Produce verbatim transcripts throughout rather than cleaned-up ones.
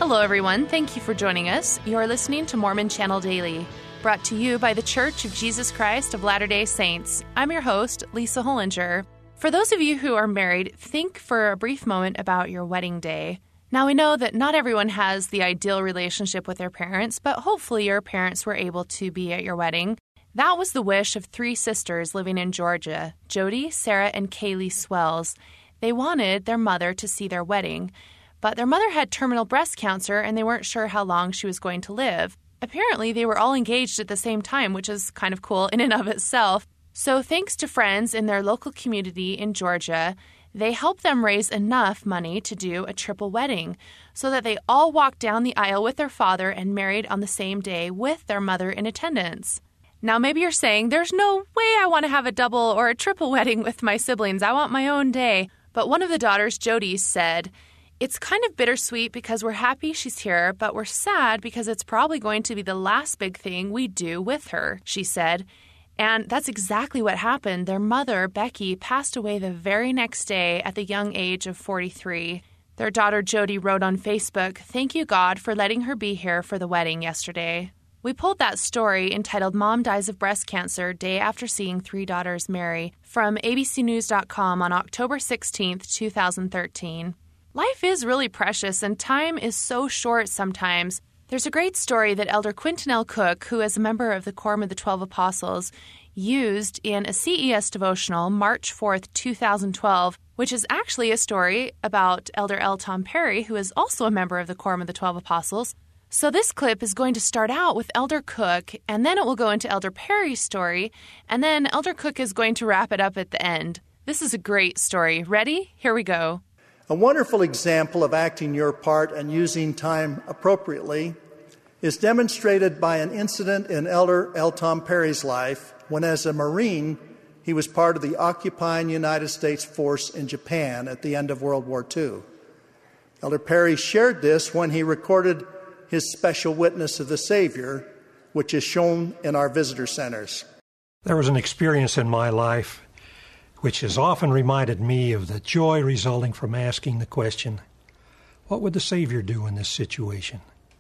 Hello, everyone. Thank you for joining us. You're listening to Mormon Channel Daily, brought to you by the Church of Jesus Christ of Latter-day Saints. I'm your host, Lisa Hollinger. For those of you who are married, think for a brief moment about your wedding day. Now, we know that not everyone has the ideal relationship with their parents, but hopefully your parents were able to be at your wedding. That was the wish of three sisters living in Georgia, Jody, Sarah, and Kaylee Swells. They wanted their mother to see their wedding, but their mother had terminal breast cancer and they weren't sure how long she was going to live. Apparently, they were all engaged at the same time, which is kind of cool in and of itself. So thanks to friends in their local community in Georgia, they helped them raise enough money to do a triple wedding so that they all walked down the aisle with their father and married on the same day with their mother in attendance. Now, maybe you're saying, there's no way I want to have a double or a triple wedding with my siblings. I want my own day. But one of the daughters, Jody, said, "It's kind of bittersweet because we're happy she's here, but we're sad because it's probably going to be the last big thing we do with her," she said. And that's exactly what happened. Their mother, Becky, passed away the very next day at the young age of forty-three. Their daughter, Jody, wrote on Facebook, "Thank you, God, for letting her be here for the wedding yesterday." We pulled that story entitled "Mom Dies of Breast Cancer Day After Seeing Three Daughters Marry" from A B C News dot com on October sixteenth, two thousand thirteen. Life is really precious and time is so short sometimes. There's a great story that Elder Quentin L. Cook, who is a member of the Quorum of the Twelve Apostles, used in a C E S devotional March fourth, two thousand twelve, which is actually a story about Elder L. Tom Perry, who is also a member of the Quorum of the Twelve Apostles. So this clip is going to start out with Elder Cook, and then it will go into Elder Perry's story, and then Elder Cook is going to wrap it up at the end. This is a great story. Ready? Here we go. A wonderful example of acting your part and using time appropriately is demonstrated by an incident in Elder L. Tom Perry's life when, as a Marine, he was part of the occupying United States force in Japan at the end of World War Two. Elder Perry shared this when he recorded his special witness of the Savior, which is shown in our visitor centers. There was an experience in my life which has often reminded me of the joy resulting from asking the question, what would the Savior do in this situation?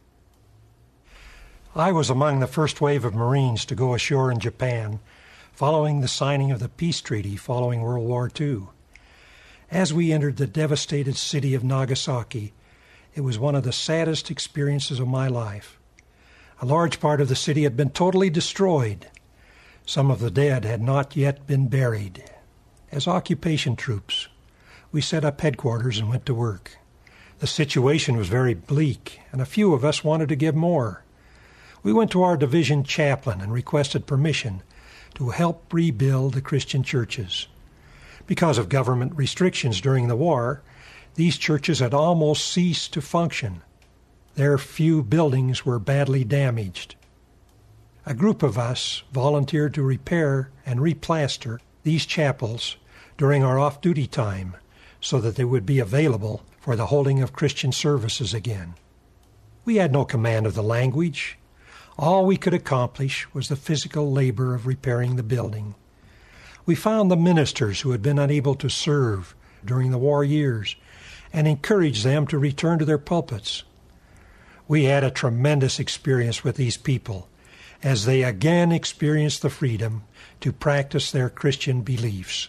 I was among the first wave of Marines to go ashore in Japan following the signing of the peace treaty following World War Two. As we entered the devastated city of Nagasaki, it was one of the saddest experiences of my life. A large part of the city had been totally destroyed. Some of the dead had not yet been buried. As occupation troops, we set up headquarters and went to work. The situation was very bleak, and a few of us wanted to give more. We went to our division chaplain and requested permission to help rebuild the Christian churches. Because of government restrictions during the war, these churches had almost ceased to function. Their few buildings were badly damaged. A group of us volunteered to repair and replaster these chapels during our off-duty time so that they would be available for the holding of Christian services again. We had no command of the language. All we could accomplish was the physical labor of repairing the building. We found the ministers who had been unable to serve during the war years and encouraged them to return to their pulpits. We had a tremendous experience with these people as they again experienced the freedom to practice their Christian beliefs.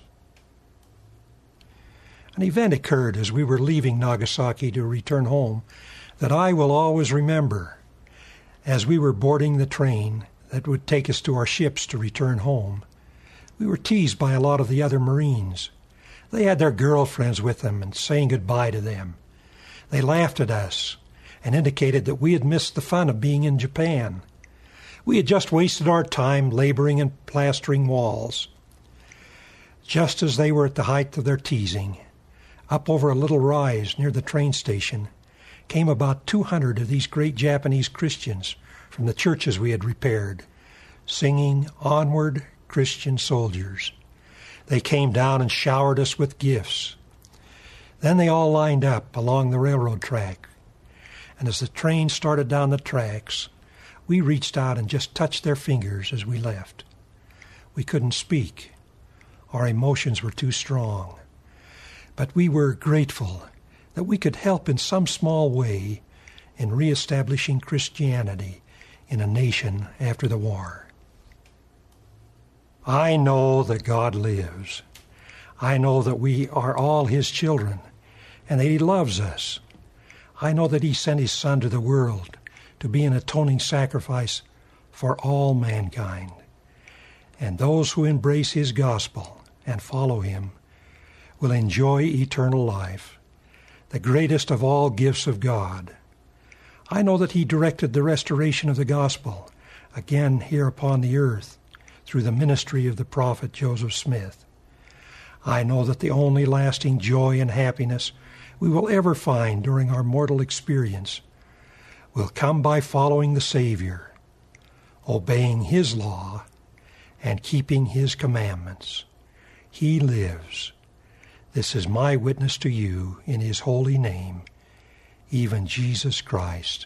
An event occurred as we were leaving Nagasaki to return home that I will always remember. As we were boarding the train that would take us to our ships to return home, we were teased by a lot of the other Marines. They had their girlfriends with them and saying goodbye to them. They laughed at us and indicated that we had missed the fun of being in Japan. We had just wasted our time laboring and plastering walls. Just as they were at the height of their teasing, up over a little rise near the train station came about two hundred of these great Japanese Christians from the churches we had repaired, singing "Onward, Christian Soldiers." They came down and showered us with gifts. Then they all lined up along the railroad track, and as the train started down the tracks, we reached out and just touched their fingers as we left. We couldn't speak. Our emotions were too strong. But we were grateful that we could help in some small way in reestablishing Christianity in a nation after the war. I know that God lives. I know that we are all His children and that He loves us. I know that He sent His Son to the world to be an atoning sacrifice for all mankind. And those who embrace His gospel and follow Him will enjoy eternal life, the greatest of all gifts of God. I know that He directed the restoration of the gospel again here upon the earth through the ministry of the prophet Joseph Smith. I know that the only lasting joy and happiness we will ever find during our mortal experience will come by following the Savior, obeying His law, and keeping His commandments. He lives. This is my witness to you in His holy name, even Jesus Christ.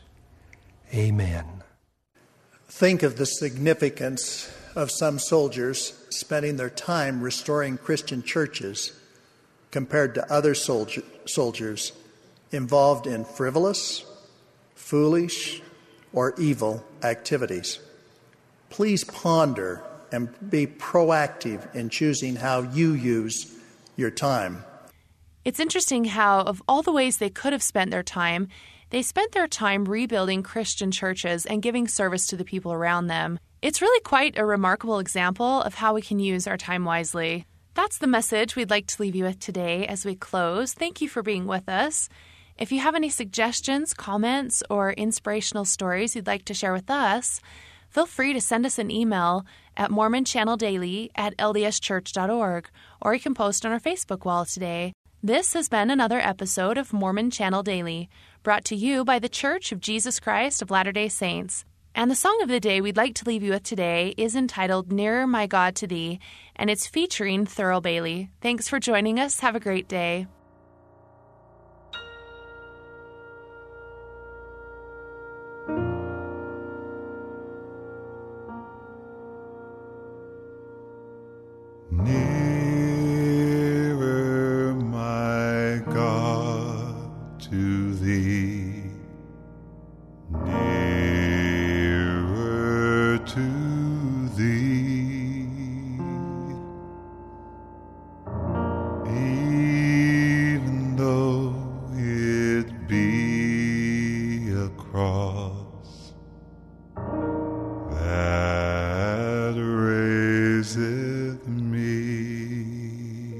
Amen. Think of the significance of some soldiers spending their time restoring Christian churches compared to other soldier, soldiers involved in frivolous, foolish, or evil activities. Please ponder and be proactive in choosing how you use your time. It's interesting how, of all the ways they could have spent their time, they spent their time rebuilding Christian churches and giving service to the people around them. It's really quite a remarkable example of how we can use our time wisely. That's the message we'd like to leave you with today as we close. Thank you for being with us. If you have any suggestions, comments, or inspirational stories you'd like to share with us, feel free to send us an email at mormon channel daily at l d s church dot org, or you can post on our Facebook wall today. This has been another episode of Mormon Channel Daily, brought to you by the Church of Jesus Christ of Latter-day Saints. And the song of the day we'd like to leave you with today is entitled Nearer My God to Thee, and it's featuring Thurl Bailey. Thanks for joining us. Have a great day. Nearer, my God, to Thee, nearer to Thee, even though it be a cross that raiseth me,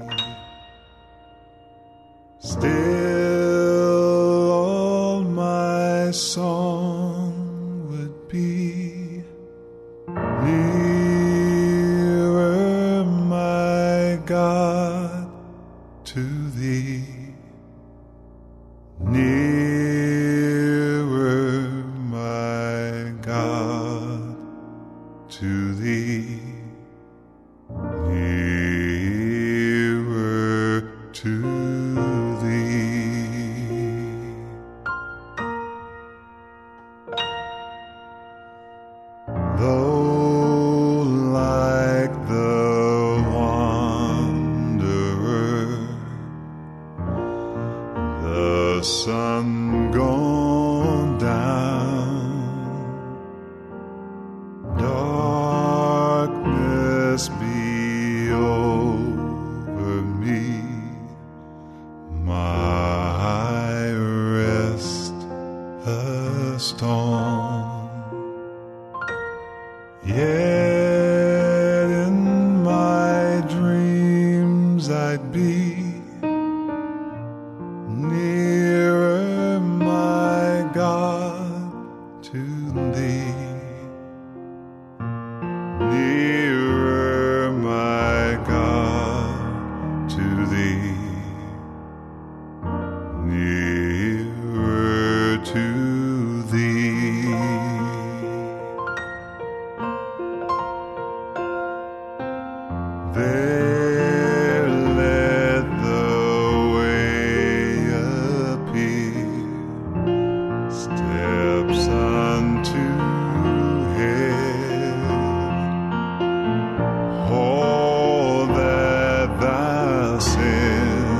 still all my song would be nearer, my God, to Thee, nearer, my God, to Thee, nearer to Thee. Though like the wanderer, the sun gone down, darkness be over me, my rest a storm. Yet in my dreams I'd be nearer, my God, to Thee, nearer, my God, to Thee, nearer to Thee. There let the way appear, steps unto heaven. All that Thou sent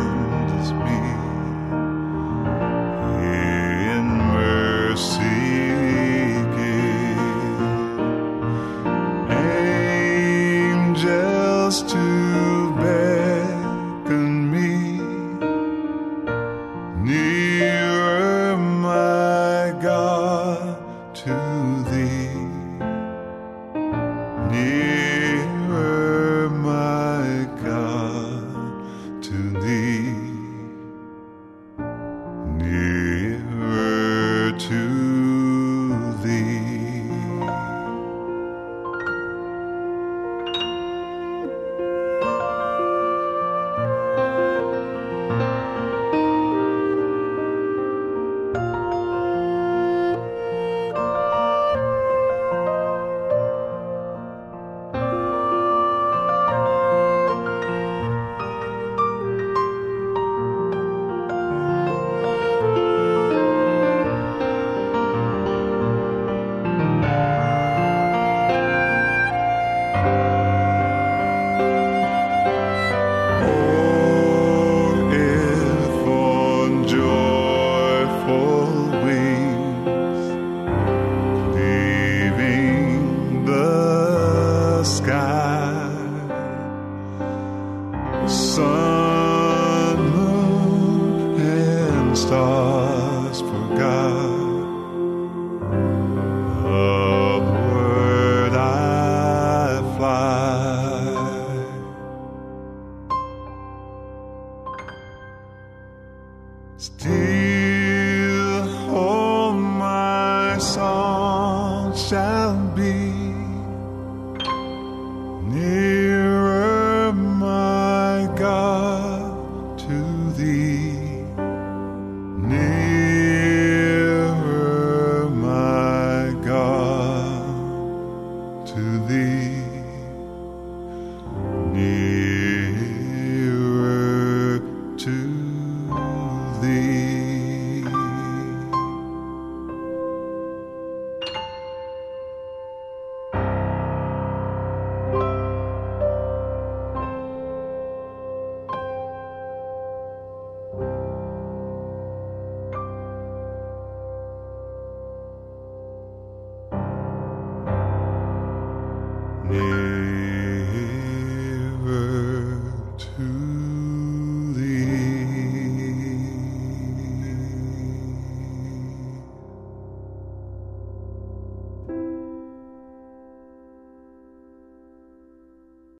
Still